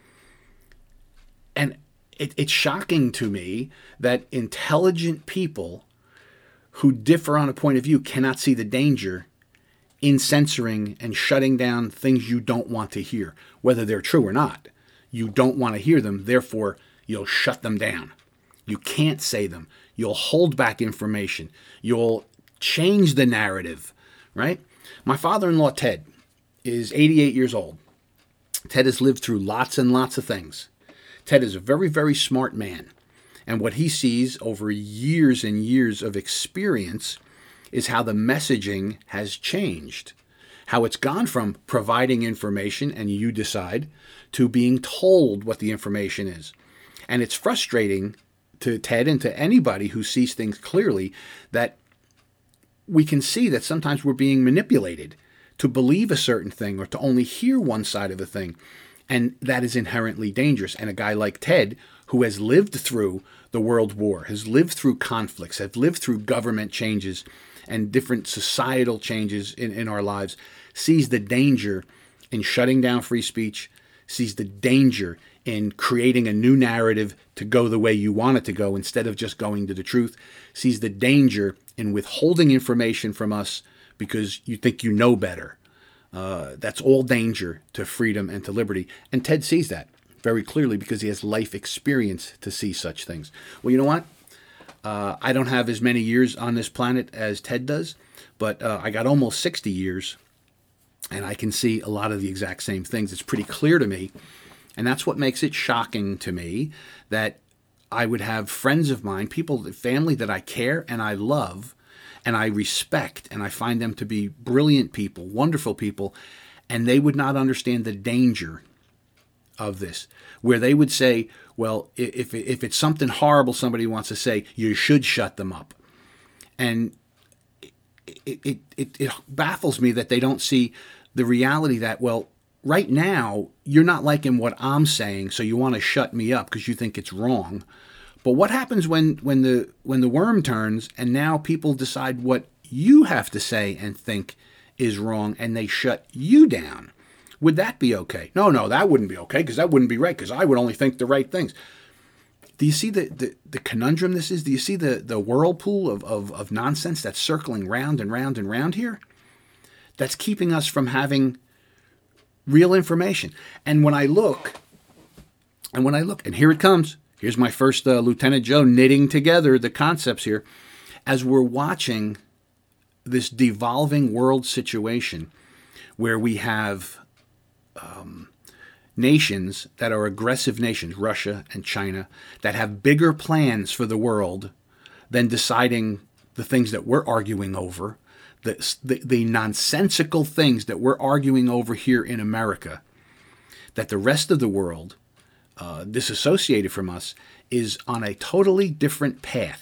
And it, it's shocking to me that intelligent people who differ on a point of view cannot see the danger in censoring and shutting down things you don't want to hear, whether they're true or not. You don't want to hear them, therefore you'll shut them down. You can't say them. You'll hold back information. You'll change the narrative, right? My father-in-law, Ted, is eighty-eight years old. Ted has lived through lots and lots of things. Ted is a very, very smart man. And what he sees over years and years of experience is how the messaging has changed. How it's gone from providing information and you decide to being told what the information is. And it's frustrating to Ted and to anybody who sees things clearly that we can see that sometimes we're being manipulated to believe a certain thing or to only hear one side of a thing. And that is inherently dangerous. And a guy like Ted, who has lived through the World War, has lived through conflicts, has lived through government changes and different societal changes in, in our lives, sees the danger in shutting down free speech, sees the danger in creating a new narrative to go the way you want it to go instead of just going to the truth, sees the danger in withholding information from us because you think you know better. Uh, that's all danger to freedom and to liberty. And Ted sees that very clearly because he has life experience to see such things. Well, you know what? Uh, I don't have as many years on this planet as Ted does, but uh, I got almost sixty years, and I can see a lot of the exact same things. It's pretty clear to me, and that's what makes it shocking to me that I would have friends of mine, people, family that I care and I love, and I respect, and I find them to be brilliant people, wonderful people, and they would not understand the danger of this, where they would say, well, if if it's something horrible somebody wants to say, you should shut them up. And it, it, it, it baffles me that they don't see the reality that, well, right now, you're not liking what I'm saying, so you want to shut me up because you think it's wrong. But what happens when, when the when the worm turns and now people decide what you have to say and think is wrong and they shut you down? Would that be okay? No, no, that wouldn't be okay because that wouldn't be right because I would only think the right things. Do you see the, the, the conundrum this is? Do you see the, the whirlpool of, of, of nonsense that's circling round and round and round here? That's keeping us from having real information. And when I look, and when I look, and here it comes. Here's my first uh, Lieutenant Joe knitting together the concepts here. As we're watching this devolving world situation where we have um, nations that are aggressive nations, Russia and China, that have bigger plans for the world than deciding the things that we're arguing over, the, the, the nonsensical things that we're arguing over here in America, that the rest of the world, uh, disassociated from us, is on a totally different path.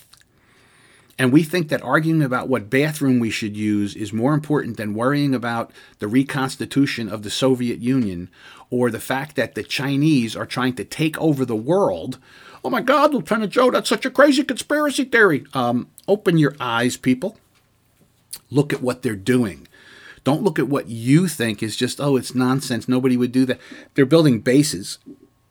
And we think that arguing about what bathroom we should use is more important than worrying about the reconstitution of the Soviet Union or the fact that the Chinese are trying to take over the world. Oh my God, Lieutenant Joe, that's such a crazy conspiracy theory. Um, open your eyes, people. Look at what they're doing. Don't look at what you think is just, oh, it's nonsense. Nobody would do that. They're building bases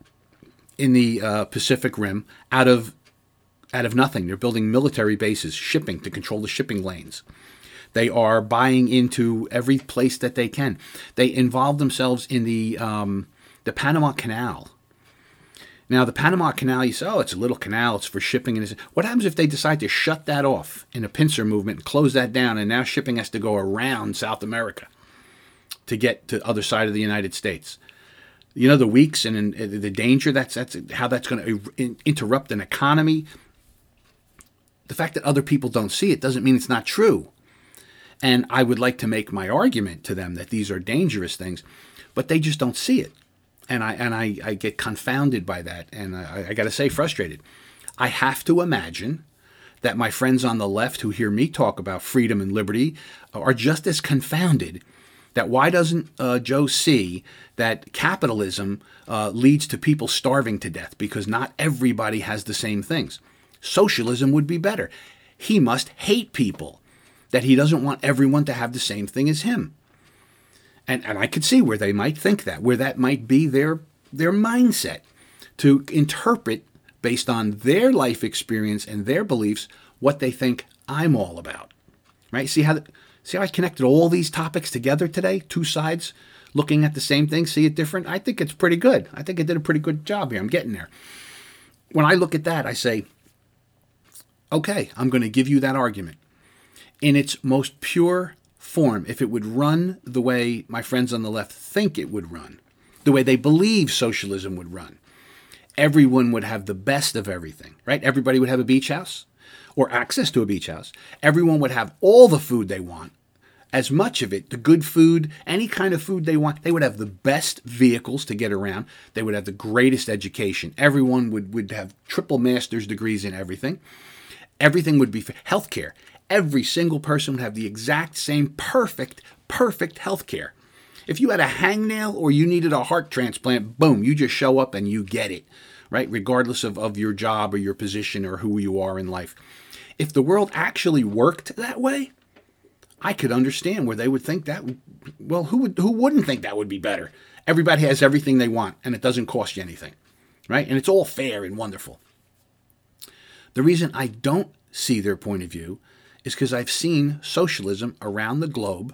in the uh, Pacific Rim out of out of nothing. They're building military bases, shipping to control the shipping lanes. They are buying into every place that they can. They involve themselves in the um, the Panama Canal. Now, the Panama Canal, you say, oh, it's a little canal, it's for shipping. And what happens if they decide to shut that off in a pincer movement and close that down, and now shipping has to go around South America to get to the other side of the United States? You know, the weeks and, and the danger, that's, that's how that's going to interrupt an economy. The fact that other people don't see it doesn't mean it's not true. And I would like to make my argument to them that these are dangerous things, but they just don't see it. And I and I, I get confounded by that, and I, I got to say frustrated. I have to imagine that my friends on the left who hear me talk about freedom and liberty are just as confounded that why doesn't uh, Joe see that capitalism uh, leads to people starving to death because not everybody has the same things. Socialism would be better. He must hate people, that he doesn't want everyone to have the same thing as him. And and I could see where they might think that, where that might be their their mindset, to interpret based on their life experience and their beliefs what they think I'm all about. Right? See how the, see how I connected all these topics together today? Two sides looking at the same thing, see it different? I think it's pretty good. I think I did a pretty good job here. I'm getting there. When I look at that, I say, Okay, I'm going to give you that argument. In its most pure form, if it would run the way my friends on the left think it would run, the way they believe socialism would run, everyone would have the best of everything, right? Everybody would have a beach house or access to a beach house. Everyone would have all the food they want, as much of it, the good food, any kind of food they want. They would have the best vehicles to get around. They would have the greatest education. Everyone would, would have triple master's degrees in everything. Everything would be healthcare. Every single person would have the exact same perfect, perfect healthcare. If you had a hangnail or you needed a heart transplant, boom, you just show up and you get it, right? Regardless of, of your job or your position or who you are in life. If the world actually worked that way, I could understand where they would think that, well, who would, who wouldn't think that would be better? Everybody has everything they want and it doesn't cost you anything, right? And it's all fair and wonderful. The reason I don't see their point of view is because I've seen socialism around the globe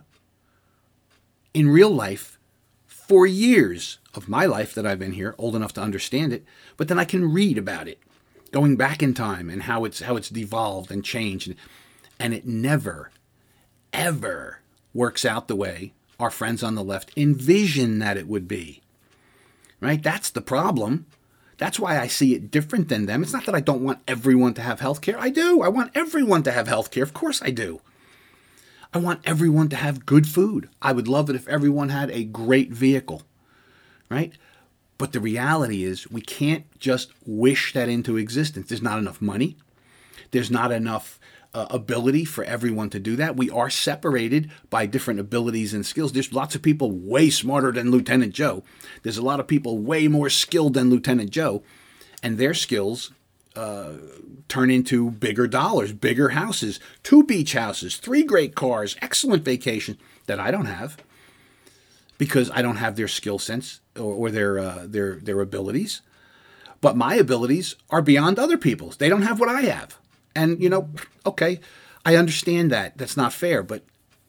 in real life for years of my life that I've been here, old enough to understand it, but then I can read about it, going back in time and how it's how it's devolved and changed, and it never, ever works out the way our friends on the left envision that it would be, right? That's the problem. That's why I see it different than them. It's not that I don't want everyone to have health care. I do. I want everyone to have health care. Of course I do. I want everyone to have good food. I would love it if everyone had a great vehicle, right? But the reality is we can't just wish that into existence. There's not enough money. There's not enough uh, ability for everyone to do that. We are separated by different abilities and skills. There's lots of people way smarter than Lieutenant Joe. There's a lot of people way more skilled than Lieutenant Joe, and their skills uh, turn into bigger dollars, bigger houses, two beach houses, three great cars, excellent vacation that I don't have because I don't have their skill sets or, or their uh, their their abilities. But my abilities are beyond other people's. They don't have what I have. And, you know, okay, I understand that. That's not fair, but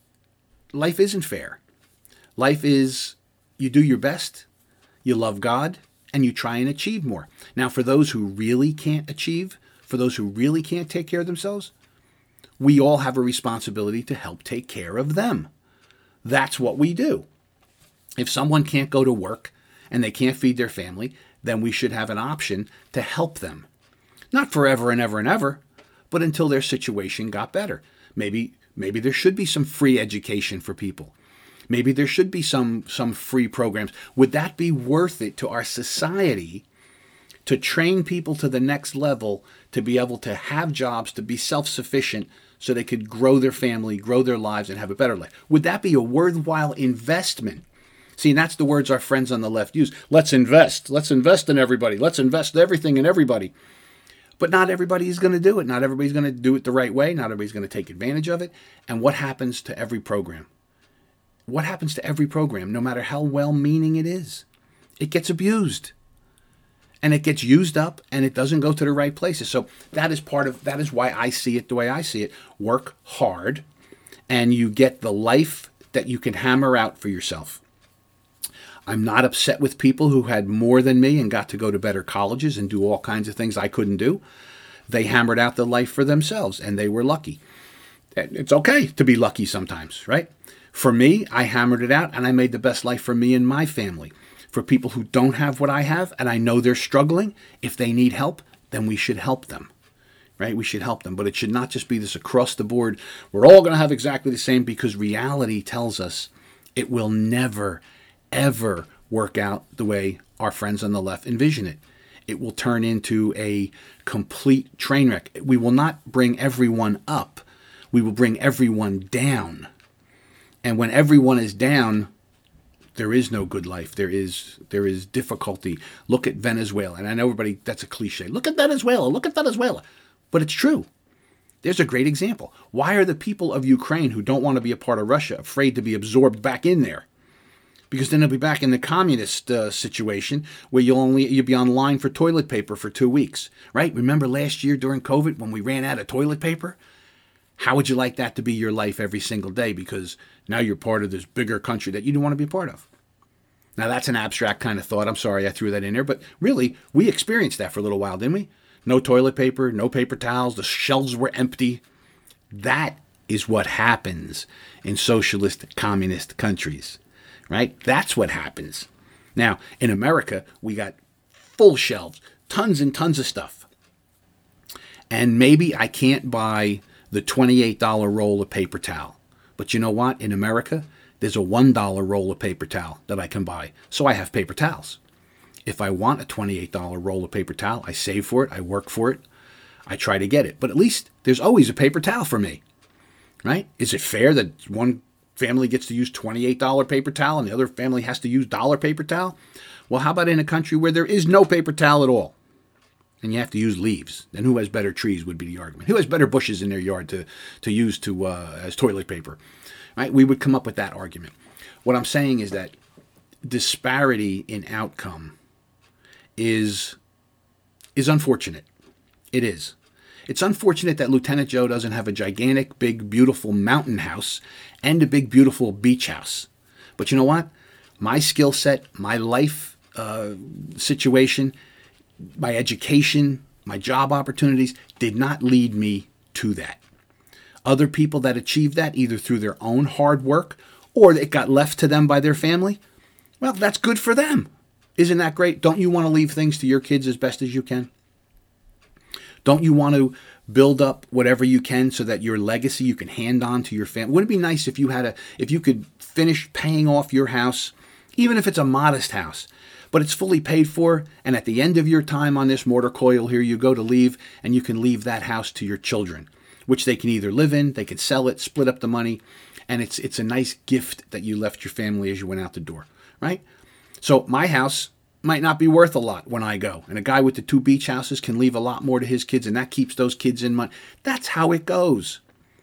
life isn't fair. Life is you do your best, you love God, and you try and achieve more. Now, for those who really can't achieve, for those who really can't take care of themselves, we all have a responsibility to help take care of them. That's what we do. If someone can't go to work and they can't feed their family, then we should have an option to help them. Not forever and ever and ever, but until their situation got better. Maybe maybe there should be some free education for people. Maybe there should be some, some free programs. Would that be worth it to our society to train people to the next level, to be able to have jobs, to be self-sufficient so they could grow their family, grow their lives, and have a better life? Would that be a worthwhile investment? See, and that's the words our friends on the left use. Let's invest. Let's invest in everybody. Let's invest everything in everybody. But not everybody is going to do it. Not everybody's going to do it the right way. Not everybody's going to take advantage of it. And what happens to every program? What happens to every program, no matter how well-meaning it is? It gets abused. And it gets used up, and it doesn't go to the right places. So that is part of, that is why I see it the way I see it. Work hard, and you get the life that you can hammer out for yourself. I'm not upset with people who had more than me and got to go to better colleges and do all kinds of things I couldn't do. They hammered out the life for themselves, and they were lucky. It's okay to be lucky sometimes, right? For me, I hammered it out, and I made the best life for me and my family. For people who don't have what I have, and I know they're struggling, if they need help, then we should help them, right? We should help them. But it should not just be this across the board, we're all going to have exactly the same, because reality tells us it will never ever work out the way our friends on the left envision it. It will turn into a complete train wreck. We will not bring everyone up. We will bring everyone down. And when everyone is down, there is no good life. There is there is difficulty. Look at Venezuela. And I know everybody, that's a cliche. Look at Venezuela. Look at Venezuela. But it's true. There's a great example. Why are the people of Ukraine who don't want to be a part of Russia afraid to be absorbed back in there? Because then they'll be back in the communist uh, situation where you'll only you'll be online for toilet paper for two weeks, right? Remember last year during COVID when we ran out of toilet paper? How would you like that to be your life every single day? Because now you're part of this bigger country that you didn't want to be a part of. Now that's an abstract kind of thought. I'm sorry I threw that in there, but really we experienced that for a little while, didn't we? No toilet paper, no paper towels, the shelves were empty. That is what happens in socialist, communist countries, right? That's what happens. Now, in America, we got full shelves, tons and tons of stuff. And maybe I can't buy the twenty-eight dollar roll of paper towel. But you know what? In America, there's a one dollar roll of paper towel that I can buy. So I have paper towels. If I want a twenty-eight dollar roll of paper towel, I save for it, I work for it, I try to get it. But at least there's always a paper towel for me, right? Is it fair that one family gets to use twenty-eight dollar paper towel and the other family has to use dollar paper towel? Well, how about in a country where there is no paper towel at all? And you have to use leaves. Then who has better trees would be the argument. Who has better bushes in their yard to, to use to uh, as toilet paper? Right? We would come up with that argument. What I'm saying is that disparity in outcome is is unfortunate. It is. It's unfortunate that Lieutenant Joe doesn't have a gigantic, big, beautiful mountain house and a big, beautiful beach house. But you know what? My skill set, my life uh, situation, my education, my job opportunities did not lead me to that. Other people that achieved that either through their own hard work or it got left to them by their family, well, that's good for them. Isn't that great? Don't you want to leave things to your kids as best as you can? Don't you want to build up whatever you can so that your legacy you can hand on to your family? Wouldn't it be nice if you had a, if you could finish paying off your house, even if it's a modest house, but it's fully paid for, and at the end of your time on this mortar coil here, you go to leave, and you can leave that house to your children, which they can either live in, they can sell it, split up the money, and it's it's a nice gift that you left your family as you went out the door, right? So my house might not be worth a lot when I go, and a guy with the two beach houses can leave a lot more to his kids, and that keeps those kids in money. That's how it goes.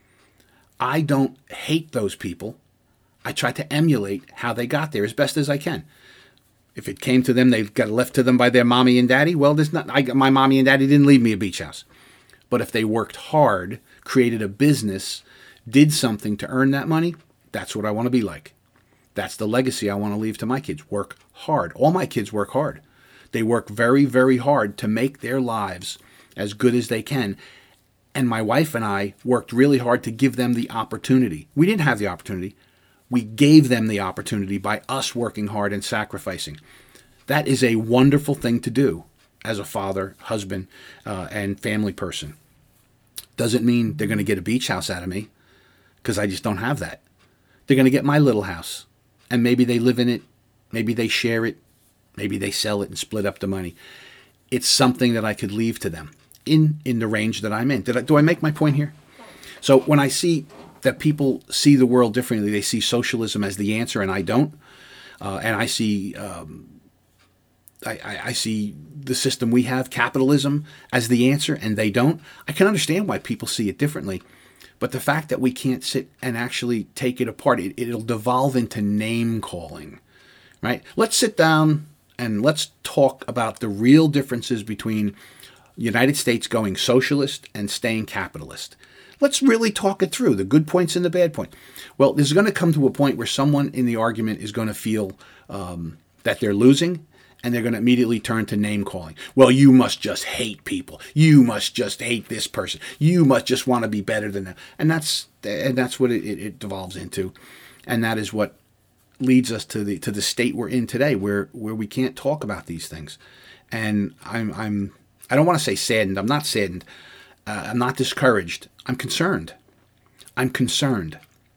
I don't hate those people. I try to emulate how they got there as best as I can. If it came to them, they got left to them by their mommy and daddy, well, there's not. I, my mommy and daddy didn't leave me a beach house. But if they worked hard, created a business, did something to earn that money, that's what I want to be like. That's the legacy I want to leave to my kids. Work hard. All my kids work hard. They work very, very hard to make their lives as good as they can. And my wife and I worked really hard to give them the opportunity. We didn't have the opportunity. We gave them the opportunity by us working hard and sacrificing. That is a wonderful thing to do as a father, husband, uh, and family person. Doesn't mean they're going to get a beach house out of me, because I just don't have that. They're going to get my little house, and maybe they live in it, maybe they share it, maybe they sell it and split up the money. It's something that I could leave to them in, in the range that I'm in. Did I, do I make my point here? So when I see that people see the world differently, they see socialism as the answer, and I don't. Uh, and I see, um, I, I, I see the system we have, capitalism, as the answer, and they don't. I can understand why people see it differently. But the fact that we can't sit and actually take it apart, it, it'll devolve into name calling, right? Let's sit down and let's talk about the real differences between the United States going socialist and staying capitalist. Let's really talk it through, the good points and the bad points. Well, there's going to come to a point where someone in the argument is going to feel um, that they're losing, and they're going to immediately turn to name calling. Well, you must just hate people. You must just hate this person. You must just want to be better than them. And that's and that's what it, it devolves into. And that is what leads us to the to the state we're in today, where where we can't talk about these things. And I'm I'm I don't want to say saddened. I'm not saddened. Uh, I'm not discouraged. I'm concerned. I'm concerned.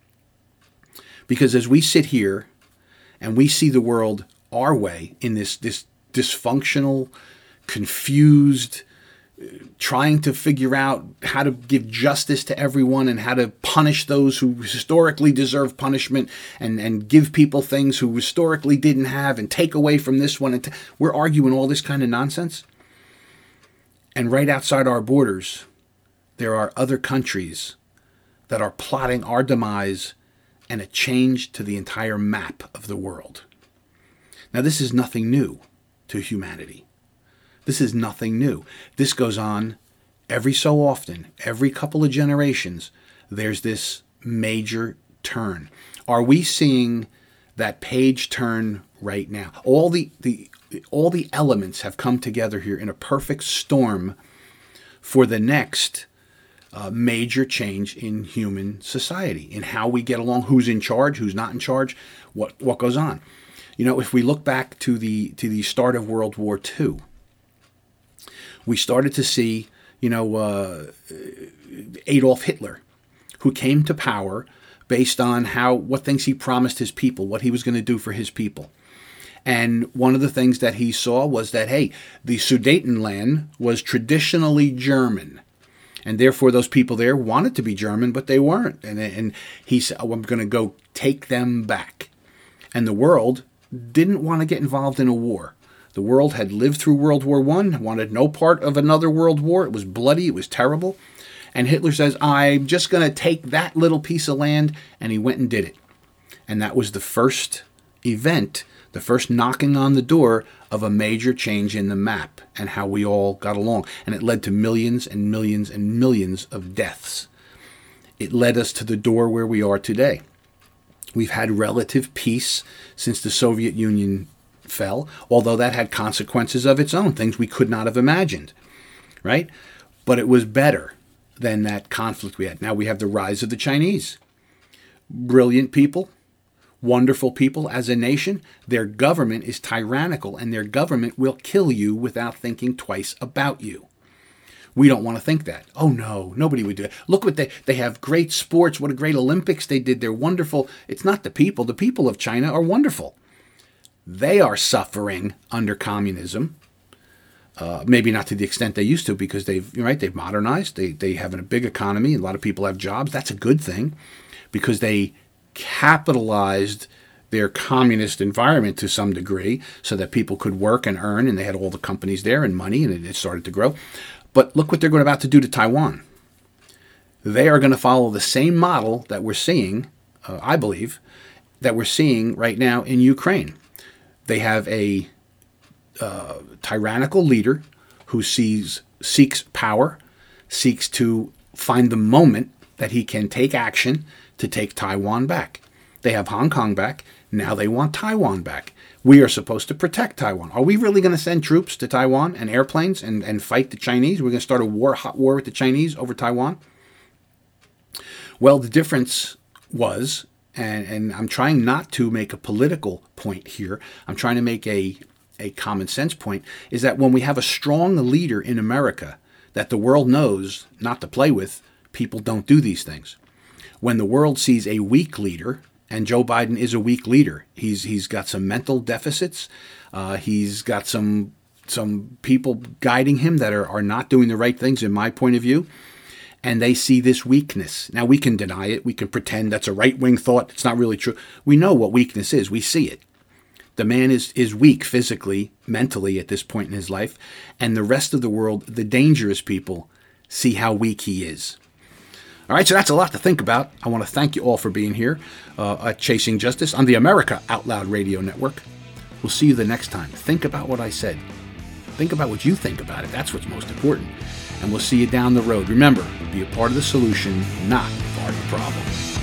Because as we sit here and we see the world our way in this this dysfunctional, confused, uh, trying to figure out how to give justice to everyone and how to punish those who historically deserve punishment, and, and give people things who historically didn't have, and take away from this one. And t- we're arguing all this kind of nonsense. And right outside our borders, there are other countries that are plotting our demise and a change to the entire map of the world. Now, this is nothing new to humanity. This is nothing new. This goes on every so often, every couple of generations. There's this major turn. Are we seeing that page turn right now? All the, the all the elements have come together here in a perfect storm for the next uh, major change in human society, in how we get along, who's in charge, who's not in charge, what what goes on. You know, if we look back to the to the start of World War Two, we started to see, you know, uh, Adolf Hitler, who came to power based on how what things he promised his people, what he was going to do for his people. And one of the things that he saw was that, hey, the Sudetenland was traditionally German. And therefore, those people there wanted to be German, but they weren't. And, and he said, oh, I'm going to go take them back. And the world didn't want to get involved in a war. The world had lived through World War One, wanted no part of another world war. It was bloody. It was terrible. And Hitler says, I'm just going to take that little piece of land. And he went and did it. And that was the first event, the first knocking on the door of a major change in the map and how we all got along. And it led to millions and millions and millions of deaths. It led us to the door where we are today. We've had relative peace since the Soviet Union fell, although that had consequences of its own, things we could not have imagined, right? But it was better than that conflict we had. Now we have the rise of the Chinese. Brilliant people, wonderful people as a nation. Their government is tyrannical, and their government will kill you without thinking twice about you. We don't want to think that. Oh, no, nobody would do it. Look what they, they have great sports. What a great Olympics they did. They're wonderful. It's not the people. The people of China are wonderful. They are suffering under communism. Uh, maybe not to the extent they used to, because they've, right, they've modernized. They, they have a big economy. A lot of people have jobs. That's a good thing, because they capitalized their communist environment to some degree so that people could work and earn, and they had all the companies there and money, and it, it started to grow. But look what they're going about to do to Taiwan. They are going to follow the same model that we're seeing, uh, I believe, that we're seeing right now in Ukraine. They have a uh, tyrannical leader who sees seeks power, seeks to find the moment that he can take action to take Taiwan back. They have Hong Kong back. Now they want Taiwan back. We are supposed to protect Taiwan. Are we really going to send troops to Taiwan and airplanes and, and fight the Chinese? We're going to start a war, hot war with the Chinese over Taiwan? Well, the difference was, and, and I'm trying not to make a political point here, I'm trying to make a, a common sense point, is that when we have a strong leader in America that the world knows not to play with, people don't do these things. When the world sees a weak leader, and Joe Biden is a weak leader. He's he's got some mental deficits. Uh, he's got some some people guiding him that are, are not doing the right things, in my point of view. And they see this weakness. Now, we can deny it. We can pretend that's a right-wing thought. It's not really true. We know what weakness is. We see it. The man is, is weak physically, mentally at this point in his life. And the rest of the world, the dangerous people, see how weak he is. All right, so that's a lot to think about. I want to thank you all for being here uh, at Chasing Justice on the America Out Loud Radio Network. We'll see you the next time. Think about what I said. Think about what you think about it. That's what's most important. And we'll see you down the road. Remember, be a part of the solution, not part of the problem.